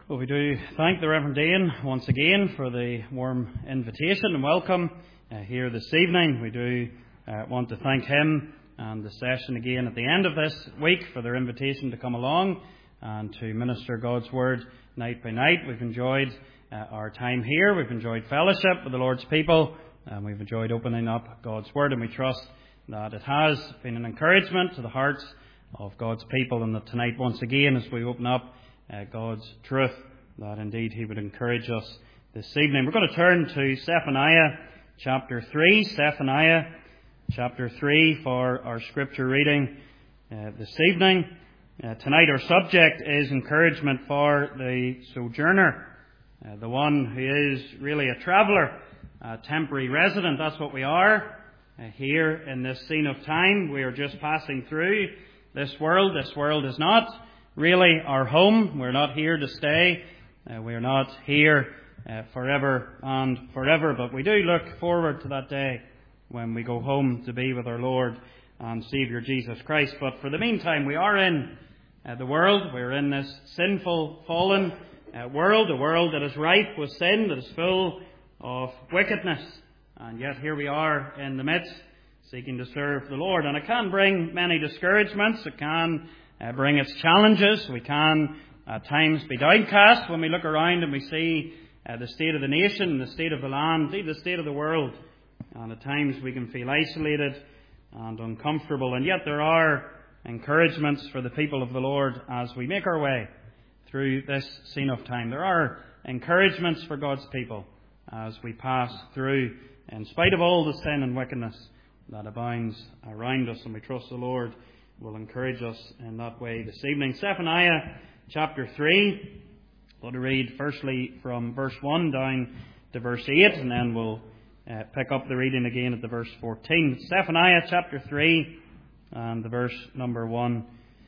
Well, we do thank the Reverend Dean once again for the warm invitation and welcome here this evening. We do want to thank him and the session again at the end of this week for their invitation to come along and to minister God's Word night by night. We've enjoyed our time here. We've enjoyed fellowship with the Lord's people, and we've enjoyed opening up God's Word, and we trust that it has been an encouragement to the hearts of God's people, and that tonight once again as we open up God's truth, that indeed He would encourage us this evening. We're going to turn to Zephaniah chapter 3. Zephaniah chapter 3 for our scripture reading this evening. Tonight our subject is encouragement for the sojourner, the one who is really a traveller, a temporary resident. That's what we are here in this scene of time. We are just passing through this world. This world is not really our home. We're not here to stay. We're not here forever and forever. But we do look forward to that day when we go home to be with our Lord and Saviour Jesus Christ. But for the meantime, we are in the world. We're in this sinful, fallen world, a world that is rife with sin, that is full of wickedness. And yet here we are in the midst, seeking to serve the Lord. And it can bring many discouragements. It can bring its challenges. We can at times be downcast when we look around and we see the state of the nation, the state of the land, indeed the state of the world. And at times we can feel isolated and uncomfortable. And yet there are encouragements for the people of the Lord as we make our way through this scene of time. There are encouragements for God's people as we pass through, in spite of all the sin and wickedness that abounds around us. And we trust the Lord will encourage us in that way this evening. Zephaniah chapter 3. I'm going to read firstly from verse 1 down to verse 8, and then we'll pick up the reading again at the verse 14. Zephaniah chapter 3 and the verse number 1.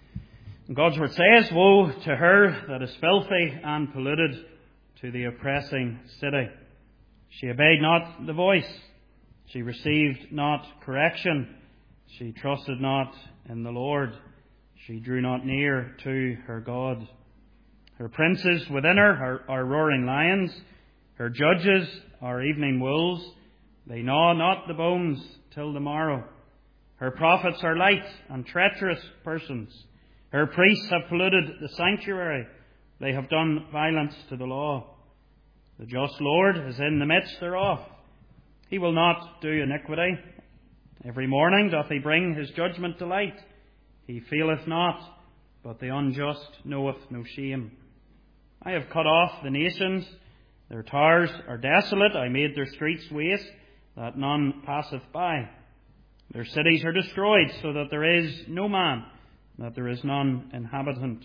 And God's word says, "Woe to her that is filthy and polluted, to the oppressing city. She obeyed not the voice. She received not correction. She trusted not in the Lord. She drew not near to her God. Her princes within her are roaring lions. Her judges are evening wolves. They gnaw not the bones till the morrow. Her prophets are light and treacherous persons. Her priests have polluted the sanctuary. They have done violence to the law. The just Lord is in the midst thereof. He will not do iniquity. Every morning doth he bring his judgment to light. He feeleth not, but the unjust knoweth no shame. I have cut off the nations. Their towers are desolate. I made their streets waste, that none passeth by. Their cities are destroyed, so that there is no man, that there is none inhabitant.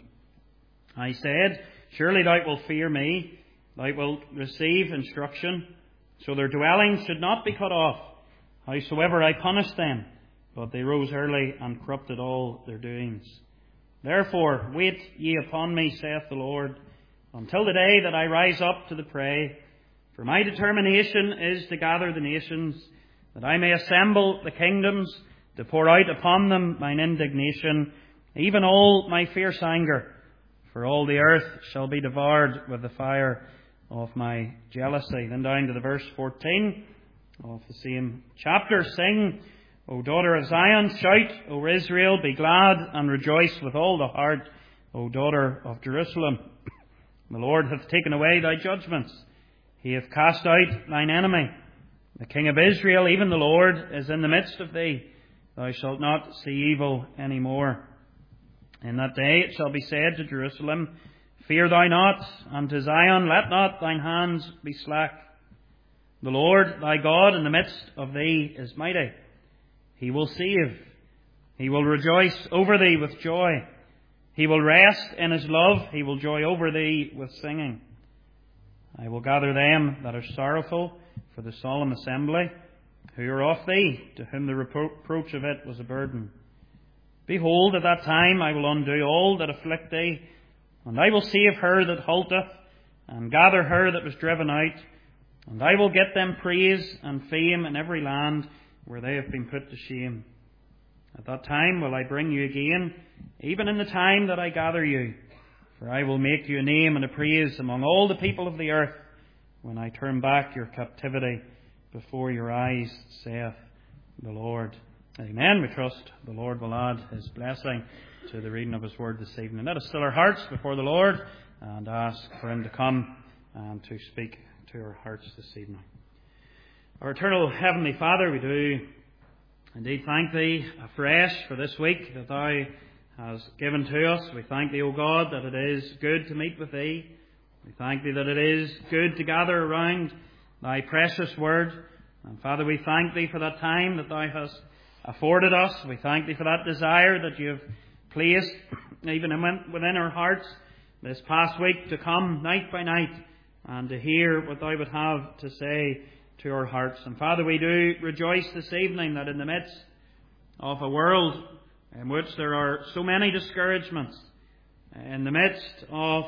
I said, Surely thou wilt fear me, thou wilt receive instruction, so their dwellings should not be cut off. Howsoever I punished them, but they rose early and corrupted all their doings. Therefore wait ye upon me, saith the Lord, until the day that I rise up to the prey. For my determination is to gather the nations, that I may assemble the kingdoms, to pour out upon them mine indignation, even all my fierce anger. For all the earth shall be devoured with the fire of my jealousy." Then down to the verse 14 of the same chapter. "Sing, O daughter of Zion, shout, O Israel, be glad and rejoice with all the heart, O daughter of Jerusalem. The Lord hath taken away thy judgments. He hath cast out thine enemy. The King of Israel, even the Lord, is in the midst of thee. Thou shalt not see evil any more. In that day it shall be said to Jerusalem, Fear thou not, and to Zion, let not thine hands be slack. The Lord thy God in the midst of thee is mighty. He will save. He will rejoice over thee with joy. He will rest in his love. He will joy over thee with singing. I will gather them that are sorrowful for the solemn assembly, who are of thee, to whom the reproach of it was a burden. Behold, at that time I will undo all that afflict thee, and I will save her that halteth, and gather her that was driven out, and I will get them praise and fame in every land where they have been put to shame. At that time will I bring you again, even in the time that I gather you. For I will make you a name and a praise among all the people of the earth, when I turn back your captivity before your eyes, saith the Lord. Amen. We trust the Lord will add His blessing to the reading of His Word this evening. Let us still our hearts before the Lord and ask for Him to come and to speak to our hearts this evening. Our eternal Heavenly Father, we do indeed thank Thee afresh for this week that Thou hast given to us. We thank Thee, O God, that it is good to meet with Thee. We thank Thee that it is good to gather around Thy precious Word. And Father, we thank Thee for that time that Thou hast afforded us. We thank Thee for that desire that You have placed even within our hearts this past week to come night by night and to hear what Thou would have to say to our hearts. And Father, we do rejoice this evening that in the midst of a world in which there are so many discouragements, in the midst of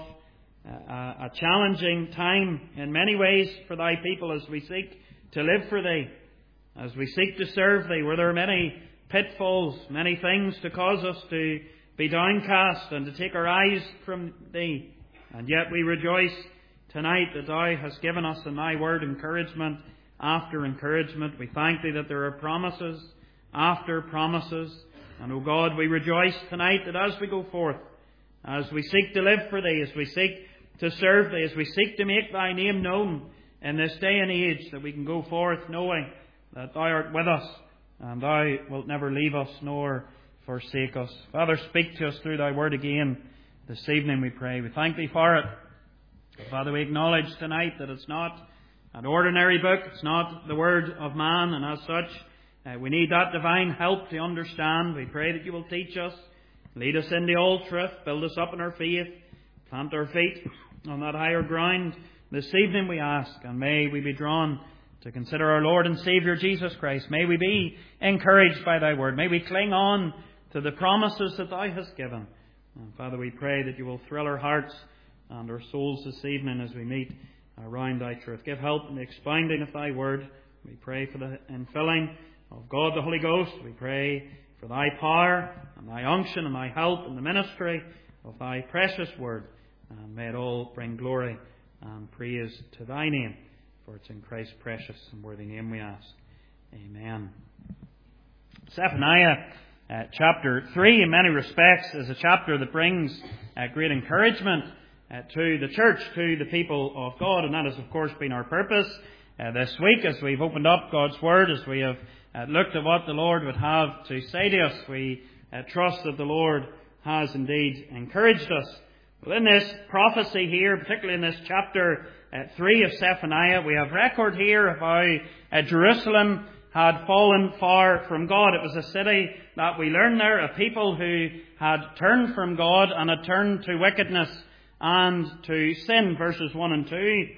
a challenging time in many ways for Thy people as we seek to live for Thee, as we seek to serve Thee, where there are many pitfalls, many things to cause us to be downcast and to take our eyes from Thee. And yet we rejoice tonight that Thou hast given us in Thy Word encouragement after encouragement. We thank Thee that there are promises after promises. And, O God, we rejoice tonight that as we go forth, as we seek to live for Thee, as we seek to serve Thee, as we seek to make Thy name known in this day and age, that we can go forth knowing that Thou art with us and Thou wilt never leave us nor forsake us. Father, speak to us through Thy Word again this evening, we pray. We thank Thee for it. Father, we acknowledge tonight that it's not an ordinary book, it's not the word of man, and as such, we need that divine help to understand. We pray that You will teach us, lead us into all truth, build us up in our faith, plant our feet on that higher ground. This evening we ask, and may we be drawn to consider our Lord and Saviour Jesus Christ. May we be encouraged by Thy Word. May we cling on to the promises that Thou hast given. And Father, we pray that You will thrill our hearts and our souls this evening as we meet around Thy truth. Give help in the expounding of Thy Word. We pray for the infilling of God the Holy Ghost. We pray for Thy power and Thy unction and Thy help in the ministry of Thy precious Word. And may it all bring glory and praise to Thy name. For it's in Christ's precious and worthy name we ask. Amen. Zephaniah chapter 3 in many respects is a chapter that brings great encouragement to the church, to the people of God. And that has of course been our purpose this week as we've opened up God's Word, as we have looked at what the Lord would have to say to us. We trust that the Lord has indeed encouraged us. Well, in this prophecy here, particularly in this chapter 3 of Zephaniah, we have record here of how Jerusalem had fallen far from God. It was a city that we learn there, a people who had turned from God and had turned to wickedness and to sin. Verses 1 and 2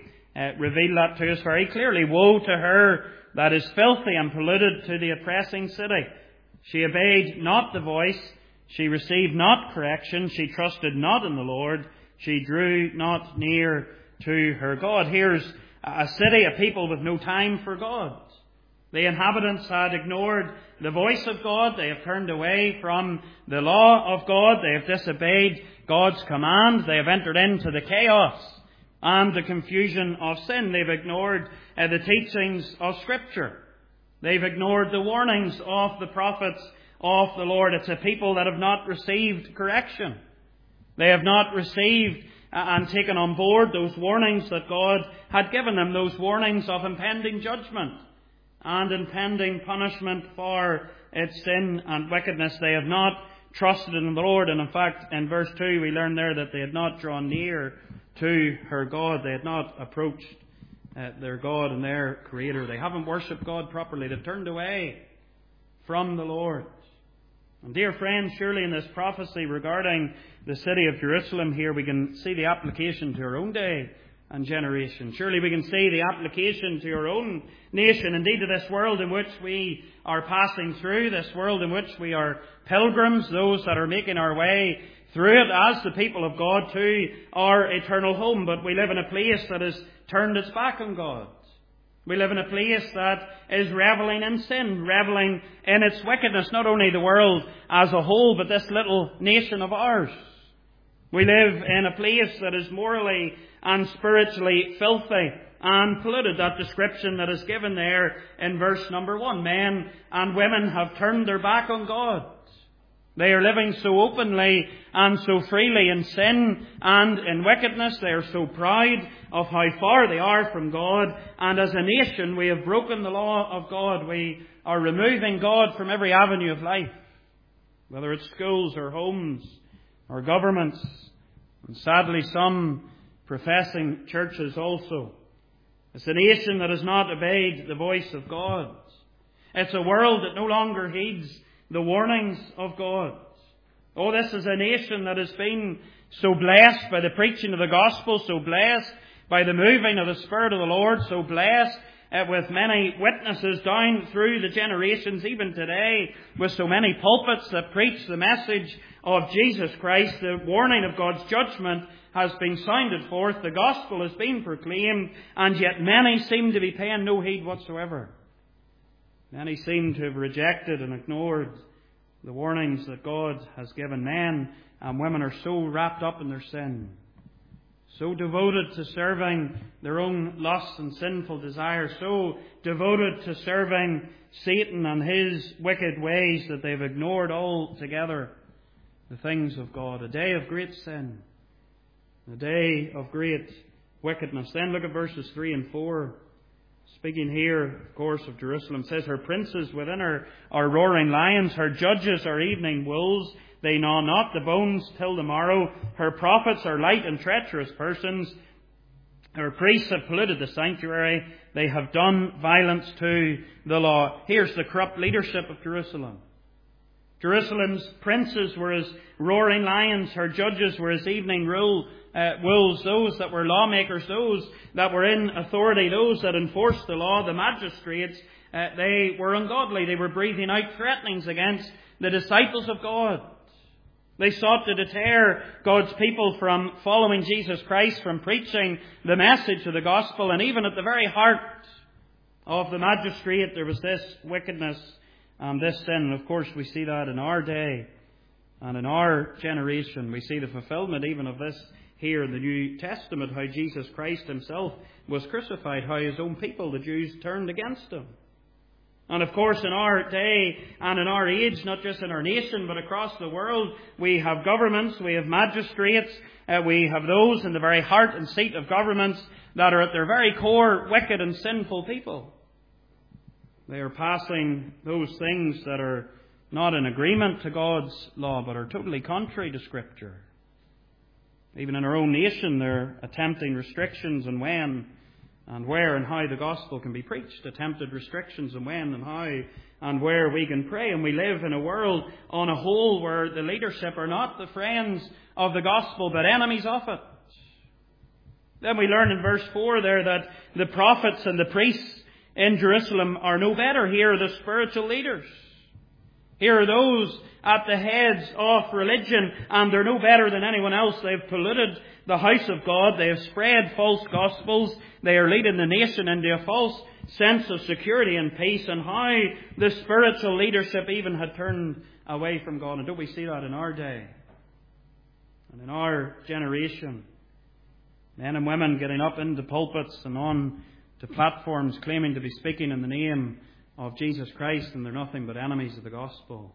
reveal that to us very clearly. Woe to her that is filthy and polluted, to the oppressing city. She obeyed not the voice. She received not correction. She trusted not in the Lord. She drew not near to her God. Here's a city, a people with no time for God. The inhabitants had ignored the voice of God. They have turned away from the law of God. They have disobeyed God's command. They have entered into the chaos and the confusion of sin. They've ignored the teachings of Scripture. They've ignored the warnings of the prophets of the Lord. It's a people that have not received correction. They have not received and taken on board those warnings that God had given them, those warnings of impending judgment and impending punishment for its sin and wickedness. They have not trusted in the Lord. And in fact, in verse 2, we learn there that they had not drawn near to her God. They had not approached their God and their Creator. They haven't worshipped God properly. They've turned away from the Lord. And dear friends, surely in this prophecy regarding the city of Jerusalem here, we can see the application to our own day and generation. Surely we can see the application to our own nation, indeed to this world in which we are passing through, this world in which we are pilgrims, those that are making our way through it as the people of God to our eternal home. But we live in a place that has turned its back on God. We live in a place that is reveling in sin, reveling in its wickedness, not only the world as a whole, but this little nation of ours. We live in a place that is morally and spiritually filthy and polluted. That description that is given there in verse number 1. Men and women have turned their back on God. They are living so openly and so freely in sin and in wickedness. They are so proud of how far they are from God. And as a nation, we have broken the law of God. We are removing God from every avenue of life, whether it's schools or homes or governments, and sadly some professing churches also. It's a nation that has not obeyed the voice of God. It's a world that no longer heeds the warnings of God. Oh, this is a nation that has been so blessed by the preaching of the gospel, so blessed by the moving of the Spirit of the Lord, so blessed with many witnesses down through the generations, even today, with so many pulpits that preach the message of Jesus Christ. The warning of God's judgment has been sounded forth, the gospel has been proclaimed, and yet many seem to be paying no heed whatsoever. Many seem to have rejected and ignored the warnings that God has given. Men and women are so wrapped up in their sin, so devoted to serving their own lusts and sinful desires, so devoted to serving Satan and his wicked ways that they've ignored altogether the things of God. A day of great sin, a day of great wickedness. Then look at verses 3 and 4. Speaking here, of course, of Jerusalem, says, her princes within her are roaring lions, her judges are evening wolves. They gnaw not the bones till the morrow. Her prophets are light and treacherous persons. Her priests have polluted the sanctuary. They have done violence to the law. Here's the corrupt leadership of Jerusalem. Jerusalem's princes were as roaring lions. Her judges were as evening wolves. Those that were lawmakers, those that were in authority, those that enforced the law, the magistrates, they were ungodly. They were breathing out threatenings against the disciples of God. They sought to deter God's people from following Jesus Christ, from preaching the message of the gospel. And even at the very heart of the magistrate, there was this wickedness and this sin. And of course, we see that in our day and in our generation. We see the fulfillment even of this here in the New Testament, how Jesus Christ himself was crucified, how his own people, the Jews, turned against him. And of course, in our day and in our age, not just in our nation, but across the world, we have governments, we have magistrates, we have those in the very heart and seat of governments that are at their very core wicked and sinful people. They are passing those things that are not in agreement to God's law, but are totally contrary to Scripture. Even in our own nation, they're attempting restrictions on when and where and how the gospel can be preached. Attempted restrictions on when and how and where we can pray. And we live in a world on a whole where the leadership are not the friends of the gospel, but enemies of it. Then we learn in verse 4 there that the prophets and the priests in Jerusalem are no better. Here are the spiritual leaders. Here are those at the heads of religion, and they're no better than anyone else. They've polluted the house of God. They have spread false gospels. They are leading the nation into a false sense of security and peace, and how the spiritual leadership even had turned away from God. And don't we see that in our day and in our generation? Men and women getting up into pulpits and on to platforms claiming to be speaking in the name of Jesus Christ, and they're nothing but enemies of the gospel.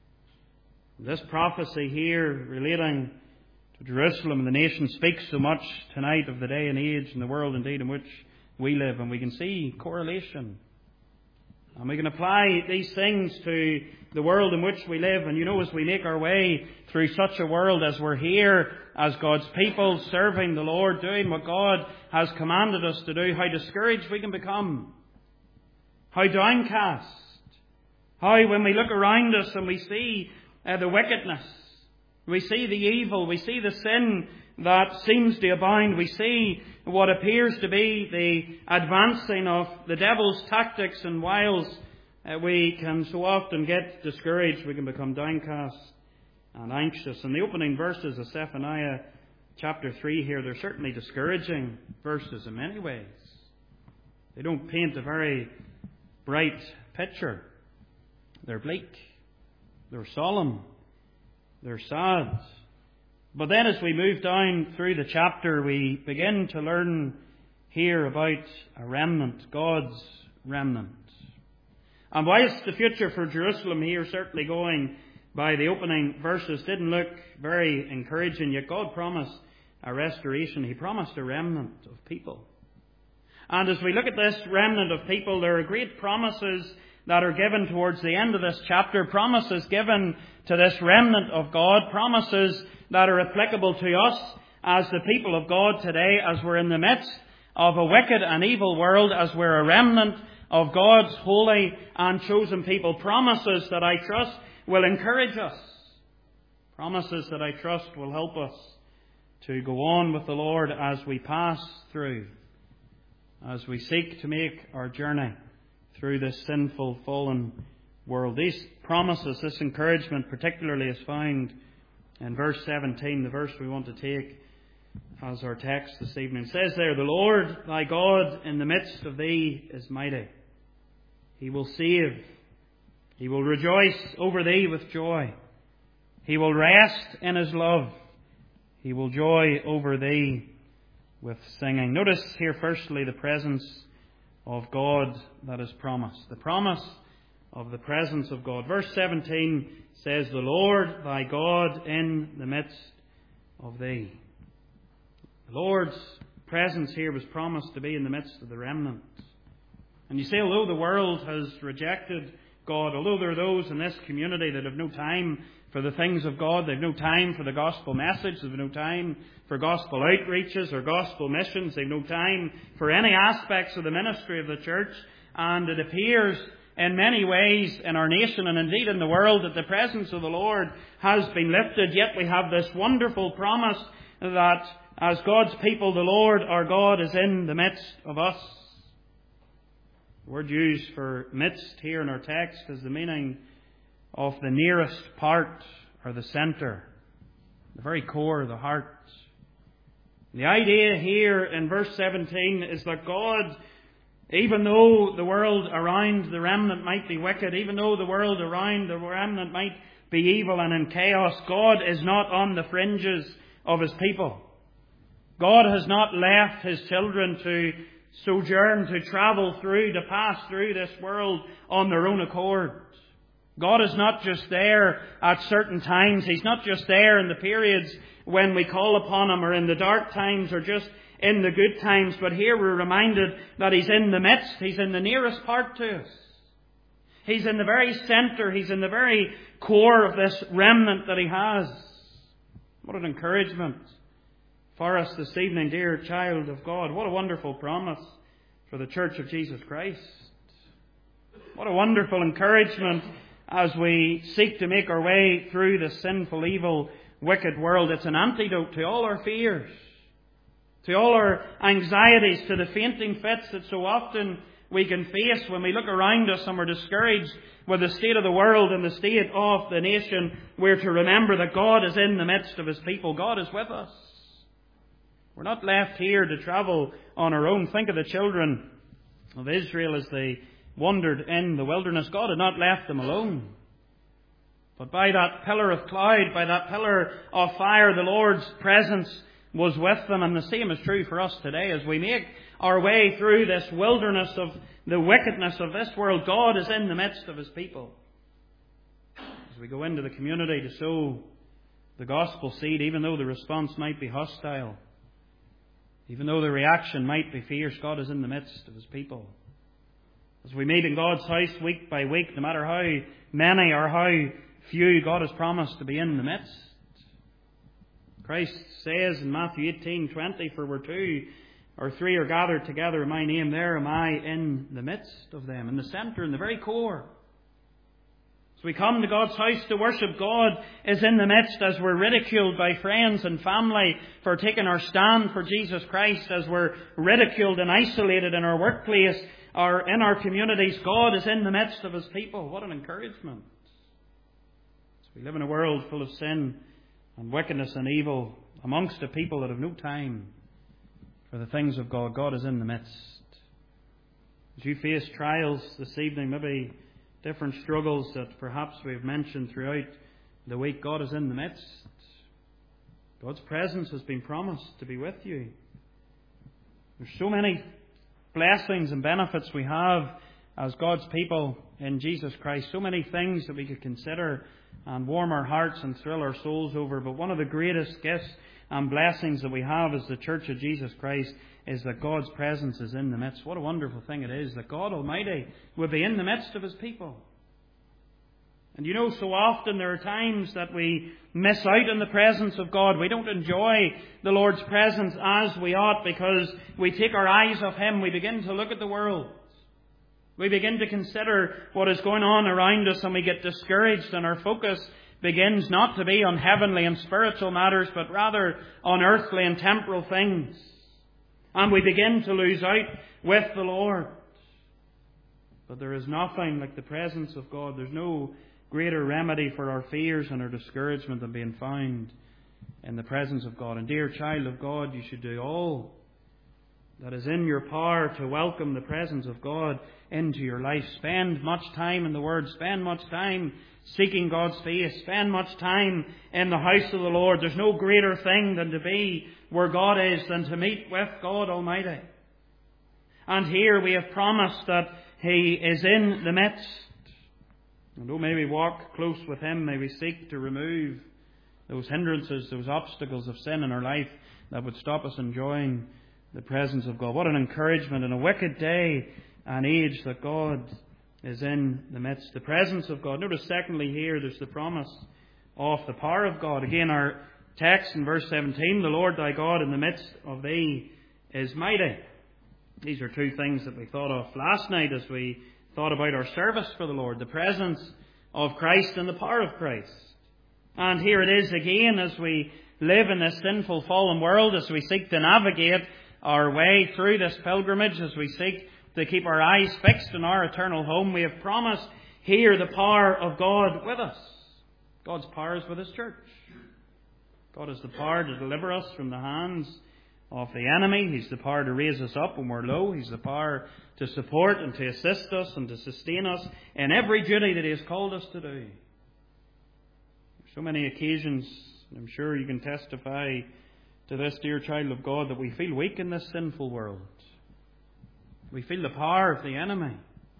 This prophecy here relating to Jerusalem and the nation speaks so much tonight of the day and age and the world indeed in which we live, and we can see correlation. And we can apply these things to the world in which we live. And you know, as we make our way through such a world as we're here, as God's people, serving the Lord, doing what God has commanded us to do, how discouraged we can become. How downcast. How when we look around us and we see the wickedness, we see the evil, we see the sin that seems to abound, we see what appears to be the advancing of the devil's tactics and wiles, we can so often get discouraged, we can become downcast and anxious. And the opening verses of Zephaniah chapter 3 here, they're certainly discouraging verses in many ways. They don't paint a very bright picture. They're bleak, they're solemn, they're sad, But then as we move down through the chapter, we begin to learn here about a remnant, God's remnant. And whilst the future for Jerusalem here, certainly going by the opening verses, didn't look very encouraging, yet God promised a restoration. He promised a remnant of people. And as we look at this remnant of people, there are great promises that are given towards the end of this chapter, promises given to this remnant of God, promises that are applicable to us as the people of God today, as we're in the midst of a wicked and evil world, as we're a remnant of God's holy and chosen people. Promises that I trust will encourage us. Promises that I trust will help us to go on with the Lord as we pass through, as we seek to make our journey through this sinful, fallen world. These promises, this encouragement particularly, is found in verse 17, the verse we want to take as our text this evening. It says there, "The Lord thy God in the midst of thee is mighty. He will save. He will rejoice over thee with joy. He will rest in his love. He will joy over thee with singing." Notice here firstly the presence of God that is promised. The promise of the presence of God. Verse 17 says, "The Lord thy God in the midst of thee." The Lord's presence here was promised to be in the midst of the remnant. And you see, although the world has rejected God, although there are those in this community that have no time for the things of God, they've no time for the gospel message, they've no time for gospel outreaches or gospel missions, they've no time for any aspects of the ministry of the church, and it appears in many ways in our nation and indeed in the world that the presence of the Lord has been lifted, yet we have this wonderful promise that as God's people, the Lord our God is in the midst of us. The word used for midst here in our text is the meaning of the nearest part or the centre, the very core of the heart. The idea here in verse 17 is that God, even though the world around the remnant might be wicked, even though the world around the remnant might be evil and in chaos, God is not on the fringes of his people. God has not left his children to sojourn, to travel through, to pass through this world on their own accord. God is not just there at certain times. He's not just there in the periods when we call upon him, or in the dark times, or just in the good times. But here we're reminded that he's in the midst. He's in the nearest part to us. He's in the very centre. He's in the very core of this remnant that he has. What an encouragement for us this evening, dear child of God. What a wonderful promise for the Church of Jesus Christ. What a wonderful encouragement as we seek to make our way through the sinful, evil, wicked world. It's an antidote to all our fears, to all our anxieties, to the fainting fits that so often we can face when we look around us and we're discouraged with the state of the world and the state of the nation. We're to remember that God is in the midst of his people. God is with us. We're not left here to travel on our own. Think of the children of Israel as they wandered in the wilderness. God had not left them alone. But by that pillar of cloud, by that pillar of fire, the Lord's presence was with them. And the same is true for us today. As we make our way through this wilderness of the wickedness of this world, God is in the midst of his people. As we go into the community to sow the gospel seed, even though the response might be hostile, even though the reaction might be fierce, God is in the midst of his people. As we meet in God's house week by week, no matter how many or how few, God has promised to be in the midst. Christ says in Matthew 18:20, "For where 2 or 3 are gathered together in my name, there am I in the midst of them," in the centre, in the very core. As we come to God's house to worship, God is in the midst. As we're ridiculed by friends and family for taking our stand for Jesus Christ, as we're ridiculed and isolated in our workplace or in our communities, God is in the midst of his people. What an encouragement. As we live in a world full of sin and wickedness and evil, amongst a people that have no time for the things of God, God is in the midst. As you face trials this evening, maybe different struggles that perhaps we've mentioned throughout the week, God is in the midst. God's presence has been promised to be with you. There's so many blessings and benefits we have as God's people in Jesus Christ. So many things that we could consider and warm our hearts and thrill our souls over. But one of the greatest gifts and blessings that we have as the Church of Jesus Christ is that God's presence is in the midst. What a wonderful thing it is that God Almighty would be in the midst of His people. And you know, so often there are times that we miss out in the presence of God. We don't enjoy the Lord's presence as we ought because we take our eyes off Him. We begin to look at the world. We begin to consider what is going on around us, and we get discouraged, and our focus begins not to be on heavenly and spiritual matters, but rather on earthly and temporal things. And we begin to lose out with the Lord. But there is nothing like the presence of God. There's no greater remedy for our fears and our discouragement than being found in the presence of God. And dear child of God, you should do all that is in your power to welcome the presence of God into your life. Spend much time in the Word. Spend much time seeking God's face. Spend much time in the house of the Lord. There's no greater thing than to be where God is, than to meet with God Almighty. And here we have promised that He is in the midst. And oh, may we walk close with Him. May we seek to remove those hindrances, those obstacles of sin in our life that would stop us enjoying the presence of God. What an encouragement in a wicked day and age that God is in the midst. The presence of God. Notice secondly here, there's the promise of the power of God. Again, our text in verse 17, the Lord thy God in the midst of thee is mighty. These are two things that we thought of last night as we thought about our service for the Lord. The presence of Christ and the power of Christ. And here it is again as we live in this sinful fallen world, as we seek to navigate our way through this pilgrimage, as we seek to keep our eyes fixed on our eternal home. We have promised here the power of God with us. God's power is with His church. God has the power to deliver us from the hands of the enemy. He's the power to raise us up when we're low. He's the power to support and to assist us and to sustain us in every duty that He has called us to do. So many occasions, I'm sure you can testify to this, dear child of God, that we feel weak in this sinful world. We feel the power of the enemy.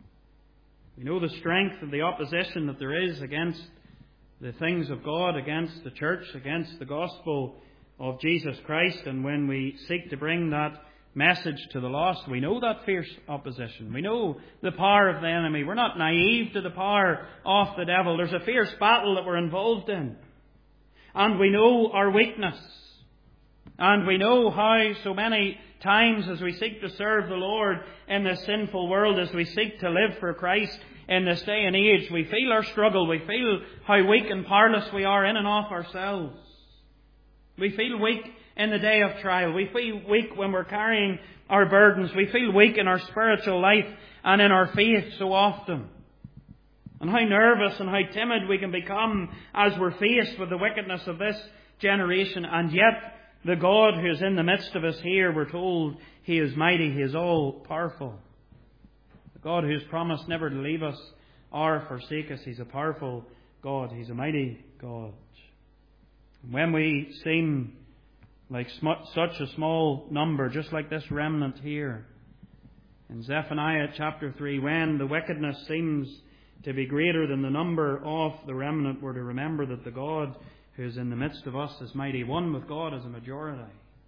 We know the strength of the opposition that there is against the things of God, against the church, against the gospel of Jesus Christ. And when we seek to bring that message to the lost, we know that fierce opposition. We know the power of the enemy. We're not naive to the power of the devil. There's a fierce battle that we're involved in. And we know our weakness. And we know how so many times as we seek to serve the Lord in this sinful world, as we seek to live for Christ in this day and age, we feel our struggle. We feel how weak and powerless we are in and of ourselves. We feel weak in the day of trial. We feel weak when we're carrying our burdens. We feel weak in our spiritual life and in our faith so often. And how nervous and how timid we can become as we're faced with the wickedness of this generation. And yet, the God who is in the midst of us here, we're told He is mighty, He is all powerful. The God who has promised never to leave us or forsake us. He's a powerful God. He's a mighty God. When we seem like such a small number, just like this remnant here, in Zephaniah chapter 3, when the wickedness seems to be greater than the number of the remnant, we're to remember that the God who is in the midst of us is mighty. One with God is a majority.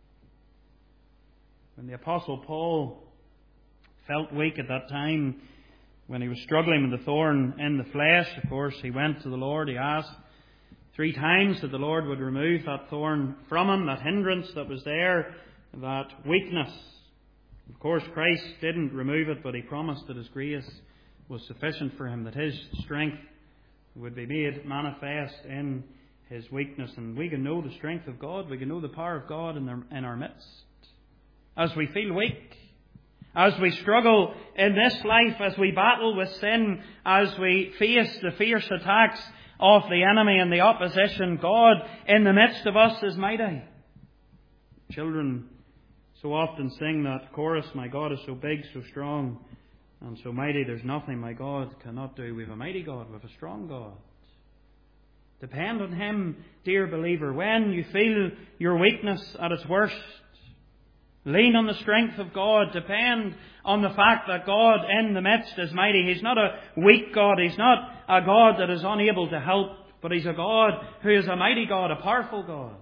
When the Apostle Paul felt weak at that time, when he was struggling with the thorn in the flesh, of course, he went to the Lord. He asked 3 times that the Lord would remove that thorn from him, that hindrance that was there, that weakness. Of course, Christ didn't remove it, but He promised that His grace was sufficient for him, that His strength would be made manifest in His weakness. And we can know the strength of God. We can know the power of God in our midst. As we feel weak, as we struggle in this life, as we battle with sin, as we face the fierce attacks of the enemy and the opposition, God in the midst of us is mighty. Children so often sing that chorus, my God is so big, so strong, and so mighty, there's nothing my God cannot do. We have a mighty God, we have a strong God. Depend on Him, dear believer. When you feel your weakness at its worst, lean on the strength of God. Depend on the fact that God in the midst is mighty. He's not a weak God. He's not a God that is unable to help, but He's a God who is a mighty God, a powerful God.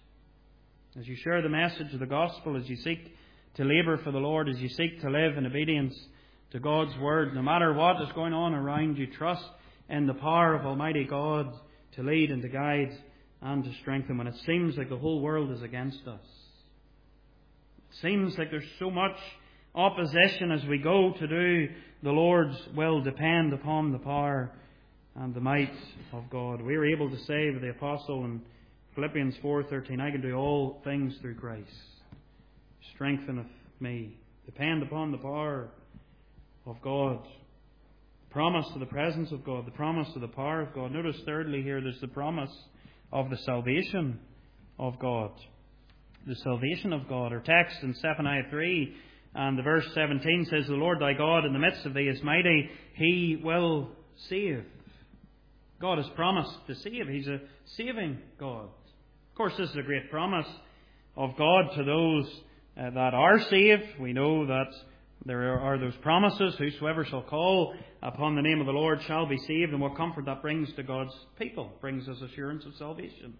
As you share the message of the gospel, as you seek to labour for the Lord, as you seek to live in obedience to God's Word, no matter what is going on around you, trust in the power of Almighty God to lead and to guide and to strengthen when it seems like the whole world is against us. It seems like there's so much opposition as we go to do the Lord's will. Depend upon the power and the might of God. We are able to say with the Apostle in Philippians 4:13, I can do all things through Christ. Strengtheneth me. Depend upon the power of God. Promise to the presence of God, the promise to the power of God. Notice thirdly here, there's the promise of the salvation of God. The salvation of God. Our text in Zephaniah 3 and the verse 17 says, the Lord thy God in the midst of thee is mighty. He will save. God has promised to save. He's a saving God. Of course, this is a great promise of God to those that are saved. We know that there are those promises, whosoever shall call upon the name of the Lord shall be saved, and what comfort that brings to God's people, brings us assurance of salvation.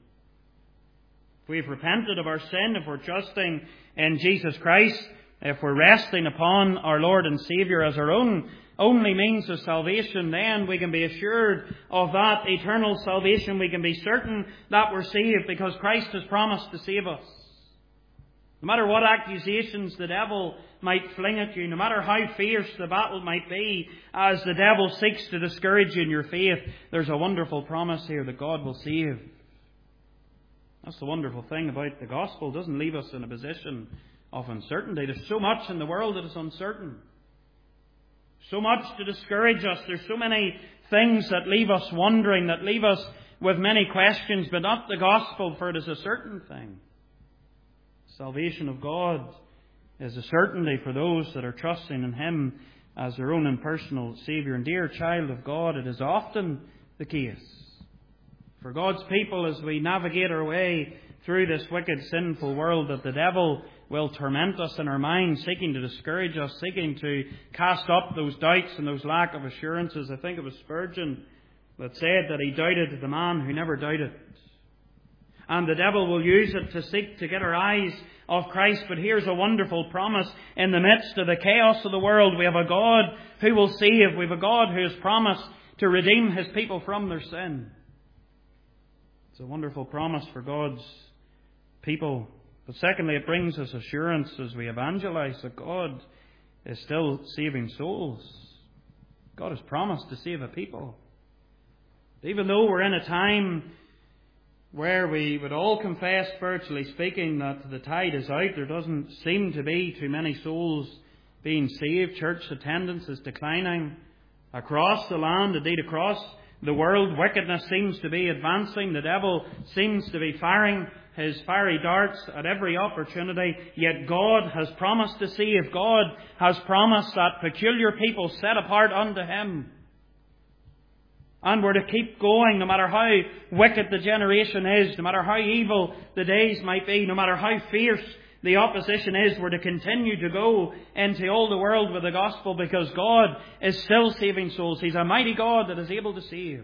If we've repented of our sin, if we're trusting in Jesus Christ, if we're resting upon our Lord and Saviour as our only means of salvation, then we can be assured of that eternal salvation. We can be certain that we're saved because Christ has promised to save us. No matter what accusations the devil might fling at you, no matter how fierce the battle might be, as the devil seeks to discourage you in your faith, there's a wonderful promise here that God will save. That's the wonderful thing about the gospel. It doesn't leave us in a position of uncertainty. There's so much in the world that is uncertain. So much to discourage us. There's so many things that leave us wondering, that leave us with many questions, but not the gospel, for it is a certain thing. Salvation of God is a certainty for those that are trusting in Him as their own and personal Saviour. And dear child of God, it is often the case for God's people as we navigate our way through this wicked, sinful world that the devil will torment us in our minds, seeking to discourage us, seeking to cast up those doubts and those lack of assurances. I think it was Spurgeon that said that he doubted the man who never doubted. And the devil will use it to seek to get our eyes off Christ. But here's a wonderful promise. In the midst of the chaos of the world, we have a God who will save. We have a God who has promised to redeem His people from their sin. It's a wonderful promise for God's people. But secondly, it brings us assurance as we evangelize that God is still saving souls. God has promised to save a people. Even though we're in a time where we would all confess, spiritually speaking, that the tide is out, there doesn't seem to be too many souls being saved. Church attendance is declining across the land, indeed across the world. Wickedness seems to be advancing. The devil seems to be firing his fiery darts at every opportunity. Yet God has promised to save. God has promised that peculiar people set apart unto Him. And we're to keep going no matter how wicked the generation is, no matter how evil the days might be, no matter how fierce the opposition is. We're to continue to go into all the world with the gospel because God is still saving souls. He's a mighty God that is able to save.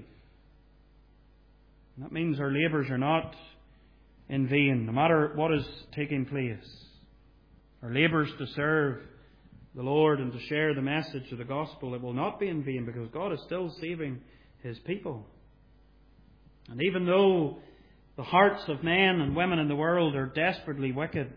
And that means our labours are not in vain, no matter what is taking place. Our labours to serve the Lord and to share the message of the gospel, it will not be in vain because God is still saving His people. And even though the hearts of men and women in the world are desperately wicked,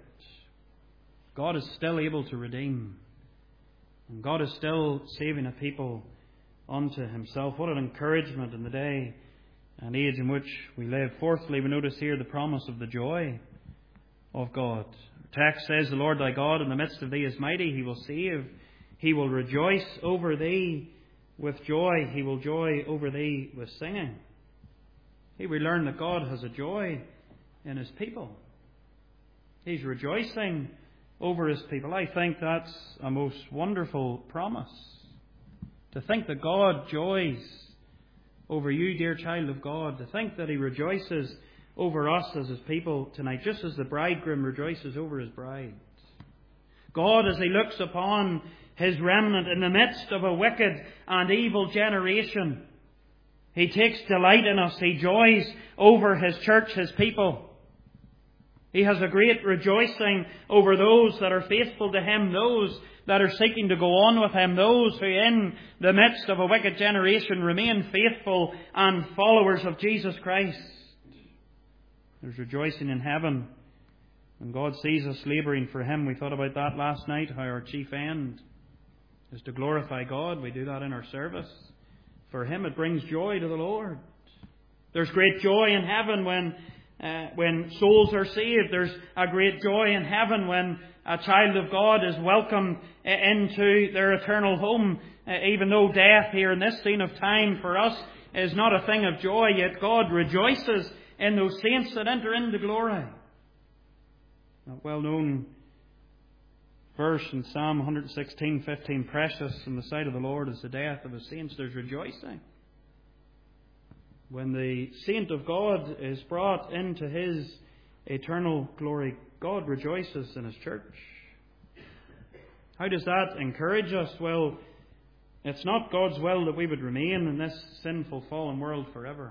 God is still able to redeem. And God is still saving a people unto Himself. What an encouragement in the day and age in which we live. Fourthly, we notice here the promise of the joy of God. The text says, the Lord thy God in the midst of thee is mighty. He will save. He will rejoice over thee with joy. He will joy over thee with singing. Here we learn that God has a joy in His people. He's rejoicing over His people. I think that's a most wonderful promise. To think that God joys over you, dear child of God, to think that He rejoices over us as His people tonight, just as the bridegroom rejoices over his bride. God, as He looks upon His remnant in the midst of a wicked and evil generation, He takes delight in us. He joys over His church, His people. He has a great rejoicing over those that are faithful to Him, those that are seeking to go on with Him, those who in the midst of a wicked generation remain faithful and followers of Jesus Christ. There's rejoicing in heaven when God sees us labouring for Him. We thought about that last night, how our chief end is to glorify God. We do that in our service. For Him it brings joy to the Lord. There's great joy in heaven when souls are saved. There's a great joy in heaven when a child of God is welcomed into their eternal home. Even though death here in this scene of time for us is not a thing of joy, yet God rejoices in those saints that enter into glory. A well-known verse in Psalm 116:15, precious in the sight of the Lord is the death of His saints. There's rejoicing. When the saint of God is brought into His eternal glory, God rejoices in His church. How does that encourage us? Well, it's not God's will that we would remain in this sinful, fallen world forever.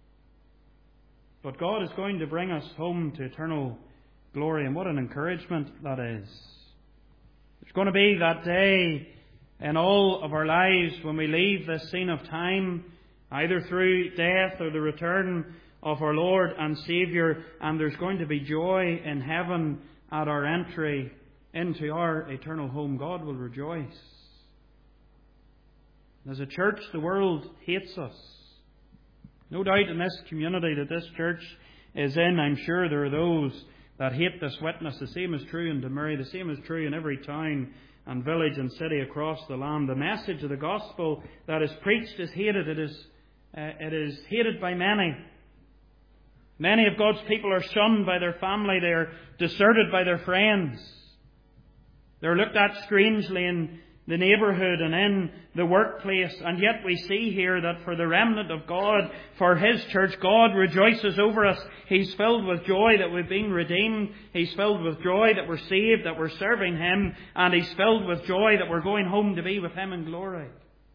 But God is going to bring us home to eternal glory, and what an encouragement that is. There's going to be that day in all of our lives when we leave this scene of time, either through death or the return of our Lord and Saviour, and there's going to be joy in heaven at our entry into our eternal home. God will rejoice. As a church, the world hates us. No doubt in this community that this church is in, I'm sure there are those that hate this witness. The same is true in Demurray. The same is true in every town and village and city across the land. The message of the gospel that is preached is hated. It is hated by many. Many of God's people are shunned by their family. They are deserted by their friends. They're looked at strangely in the neighbourhood and in the workplace. And yet we see here that for the remnant of God, for His church, God rejoices over us. He's filled with joy that we've been redeemed. He's filled with joy that we're saved, that we're serving Him. And He's filled with joy that we're going home to be with Him in glory.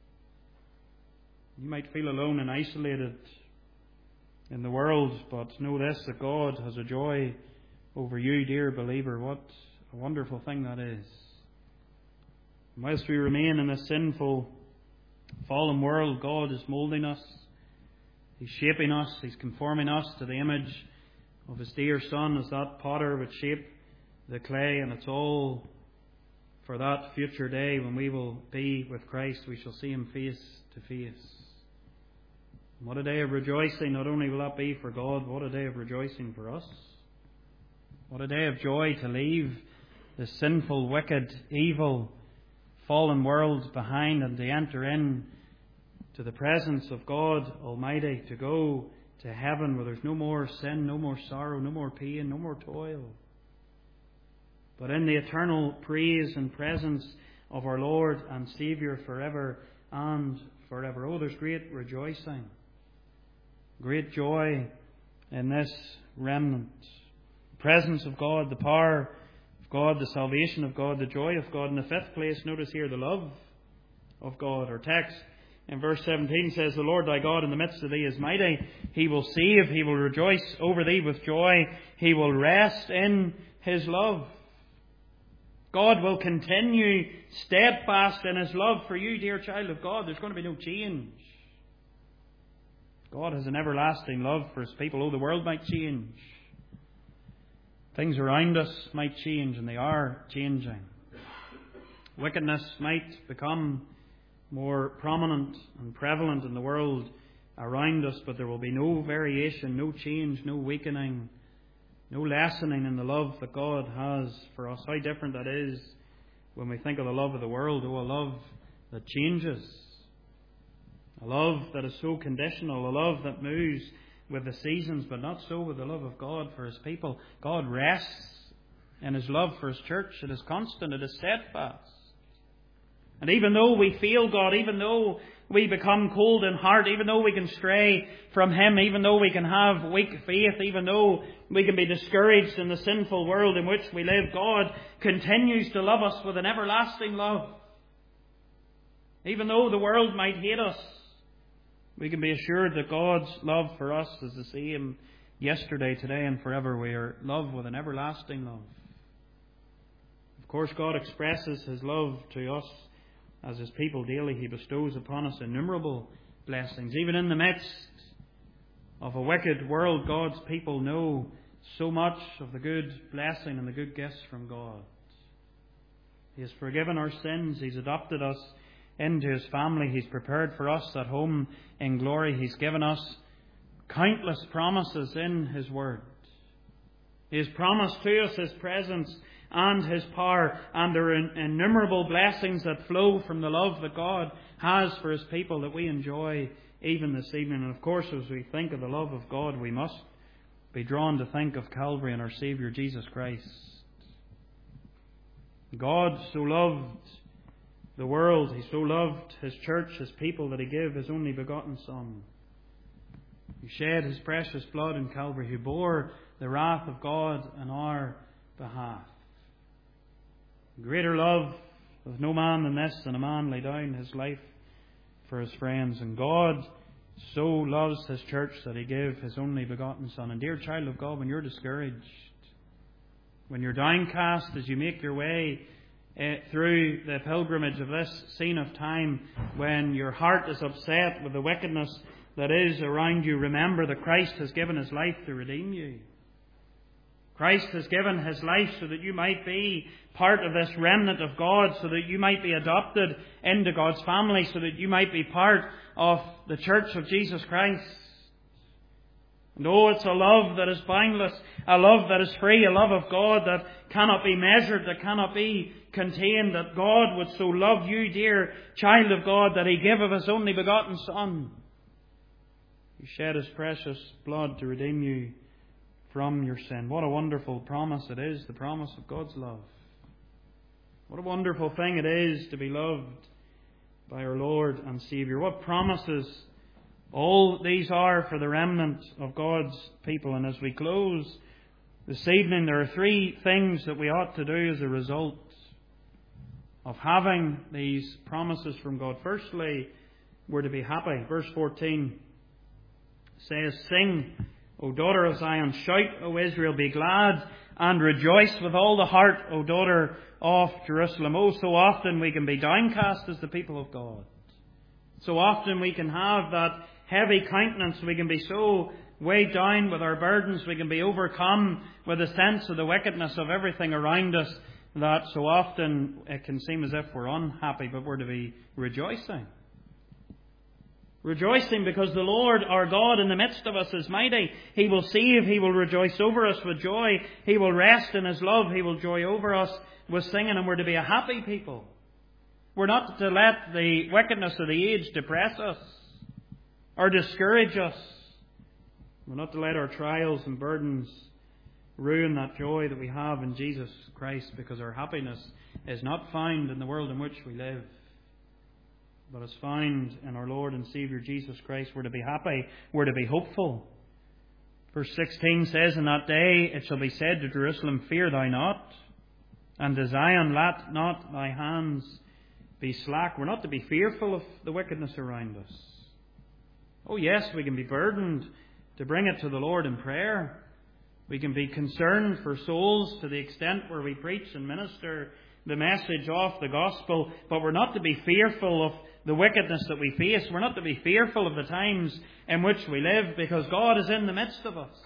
You might feel alone and isolated in the world, but know this, that God has a joy over you, dear believer. What a wonderful thing that is. And whilst we remain in a sinful, fallen world, God is moulding us. He's shaping us. He's conforming us to the image of His dear Son as that potter would shape the clay. And it's all for that future day when we will be with Christ. We shall see Him face to face. What a day of rejoicing. Not only will that be for God, what a day of rejoicing for us. What a day of joy to leave the sinful, wicked, evil, fallen world behind and to enter in to the presence of God Almighty, to go to heaven where there's no more sin, no more sorrow, no more pain, no more toil. But in the eternal praise and presence of our Lord and Saviour forever and forever. Oh, there's great rejoicing. Great joy in this remnant. The presence of God, the power of God, the salvation of God, the joy of God. In the fifth place, notice here the love of God. Our text in verse 17 says, the Lord thy God in the midst of thee is mighty. He will save. He will rejoice over thee with joy. He will rest in His love. God will continue steadfast in His love for you, dear child of God. There's going to be no change. God has an everlasting love for His people. Oh, the world might change. Things around us might change, and they are changing. Wickedness might become more prominent and prevalent in the world around us, but there will be no variation, no change, no weakening, no lessening in the love that God has for us. How different that is when we think of the love of the world. Oh, a love that changes. A love that is so conditional, a love that moves with the seasons, but not so with the love of God for His people. God rests in His love for His church. It is constant, it is steadfast. And even though we fail God, even though we become cold in heart, even though we can stray from Him, even though we can have weak faith, even though we can be discouraged in the sinful world in which we live, God continues to love us with an everlasting love. Even though the world might hate us, we can be assured that God's love for us is the same yesterday, today, and forever. We are loved with an everlasting love. Of course, God expresses His love to us as His people daily. He bestows upon us innumerable blessings. Even in the midst of a wicked world, God's people know so much of the good blessing and the good gifts from God. He has forgiven our sins. He's adopted us into His family. He's prepared for us that home in glory. He's given us countless promises in His Word. He has promised to us His presence and His power, and there are innumerable blessings that flow from the love that God has for His people that we enjoy even this evening. And of course, as we think of the love of God, we must be drawn to think of Calvary and our Saviour Jesus Christ. God so loved the world, He so loved His church, His people, that He gave His only begotten Son. He shed His precious blood in Calvary. He bore the wrath of God on our behalf. Greater love of no man than this, than a man lay down his life for his friends. And God so loves His church that He gave His only begotten Son. And dear child of God, when you're discouraged, when you're downcast as you make your way through the pilgrimage of this scene of time, when your heart is upset with the wickedness that is around you, remember that Christ has given His life to redeem you. Christ has given His life so that you might be part of this remnant of God, so that you might be adopted into God's family, so that you might be part of the church of Jesus Christ. And oh, it's a love that is boundless, a love that is free, a love of God that cannot be measured, that cannot be contained, that God would so love you, dear child of God, that He gave of His only begotten Son. He shed His precious blood to redeem you from your sin. What a wonderful promise it is, the promise of God's love. What a wonderful thing it is to be loved by our Lord and Saviour. What promises all these are for the remnant of God's people. And as we close this evening, there are three things that we ought to do as a result of having these promises from God. Firstly, we're to be happy. Verse 14 says, "Sing, O daughter of Zion, shout, O Israel, be glad and rejoice with all the heart, O daughter of Jerusalem." Oh, so often we can be downcast as the people of God. So often we can have that heavy countenance. We can be so weighed down with our burdens. We can be overcome with a sense of the wickedness of everything around us, that so often it can seem as if we're unhappy, but we're to be rejoicing. Rejoicing because the Lord our God in the midst of us is mighty. He will save. He will rejoice over us with joy. He will rest in His love. He will joy over us with singing. And we're to be a happy people. We're not to let the wickedness of the age depress us or discourage us. We're not to let our trials and burdens ruin that joy that we have in Jesus Christ, because our happiness is not found in the world in which we live, but is found in our Lord and Saviour Jesus Christ. We're to be happy. We're to be hopeful. Verse 16 says, "In that day it shall be said to Jerusalem, Fear thou not, and to Zion, let not thy hands be slack." We're not to be fearful of the wickedness around us. Oh yes, we can be burdened to bring it to the Lord in prayer. We can be concerned for souls to the extent where we preach and minister the message of the gospel, but we're not to be fearful of the wickedness that we face. We're not to be fearful of the times in which we live, because God is in the midst of us.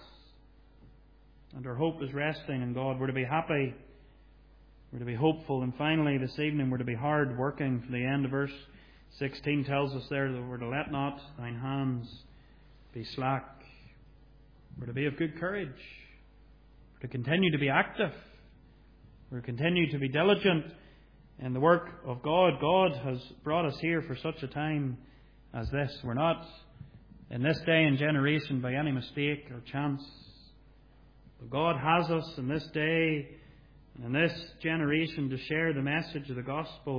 And our hope is resting in God. We're to be happy. We're to be hopeful. And finally, this evening, we're to be hard working. For the end of verse 16 tells us there that we're to let not thine hands be slack. We're to be of good courage. We're to continue to be active. We're to continue to be diligent in the work of God. God has brought us here for such a time as this. We're not in this day and generation by any mistake or chance. But God has us in this day and in this generation to share the message of the gospel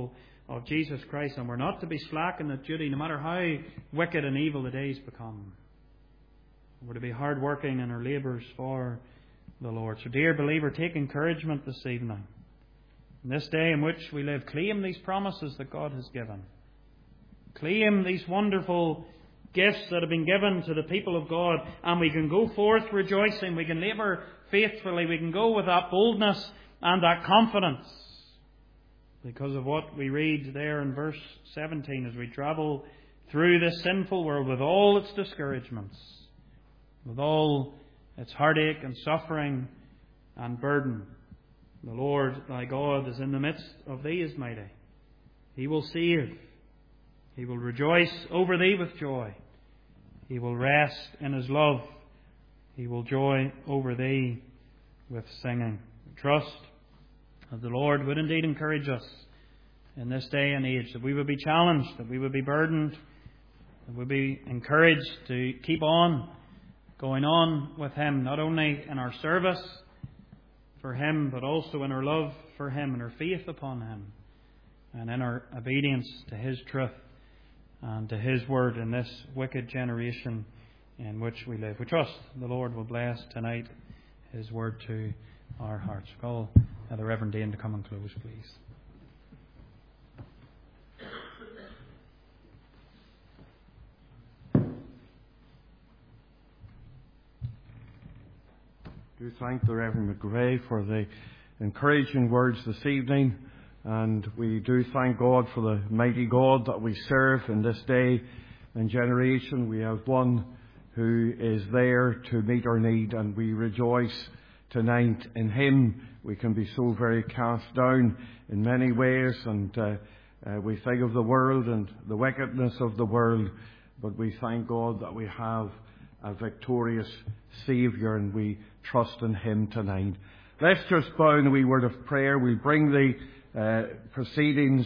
of Jesus Christ, and we're not to be slack in that duty, no matter how wicked and evil the days become. We're to be hard working in our labours for the Lord. So, dear believer, take encouragement this evening. In this day in which we live, claim these promises that God has given. Claim these wonderful gifts that have been given to the people of God, and we can go forth rejoicing. We can labour faithfully. We can go with that boldness and that confidence because of what we read there in verse 17 as we travel through this sinful world with all its discouragements, with all its heartache and suffering and burden. The Lord thy God is in the midst of thee is mighty. He will save. He will rejoice over thee with joy. He will rest in His love. He will joy over thee with singing. Trust that the Lord would indeed encourage us in this day and age, that we would be challenged, that we would be burdened, that we would be encouraged to keep on going on with Him, not only in our service for Him, but also in our love for Him and our faith upon Him, and in our obedience to His truth and to His word in this wicked generation in which we live. We trust the Lord will bless tonight His word to our hearts. Call the Reverend Dane to come and close, please. Do thank the Reverend McGray for the encouraging words this evening, and we do thank God for the mighty God that we serve in this day and generation. We have one who is there to meet our need, and we rejoice tonight in Him. We can be so very cast down in many ways, and we think of the world and the wickedness of the world, but we thank God that we have a victorious Saviour, and we trust in Him tonight. Let's just bow in a wee word of prayer. We bring the proceedings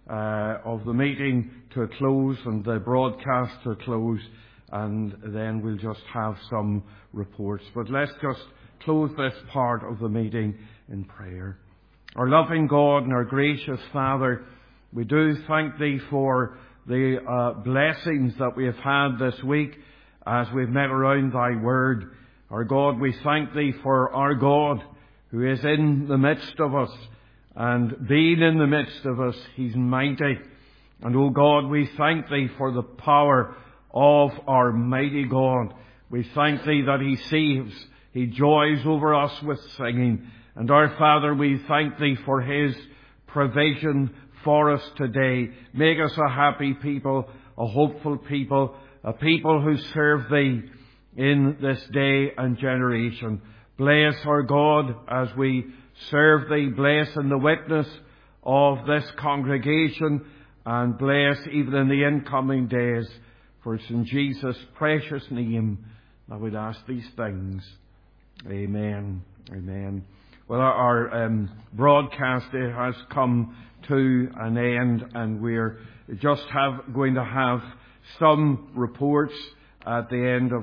of the meeting to a close and the broadcast to a close, and then we'll just have some reports. But let's just close this part of the meeting in prayer. Our loving God and our gracious Father, we do thank Thee for the blessings that we have had this week as we've met around Thy Word. Our God, we thank Thee for our God who is in the midst of us, and being in the midst of us, He's mighty. And, O God, we thank Thee for the power of our mighty God. We thank Thee that He saves. He joys over us with singing. And our Father, we thank Thee for His provision for us today. Make us a happy people, a hopeful people, a people who serve Thee in this day and generation. Bless our God as we serve Thee. Bless in the witness of this congregation, and bless even in the incoming days. For it's in Jesus' precious name that we'd ask these things. Amen. Amen. Well, our broadcast has come to an end, and we're just going to have some reports at the end of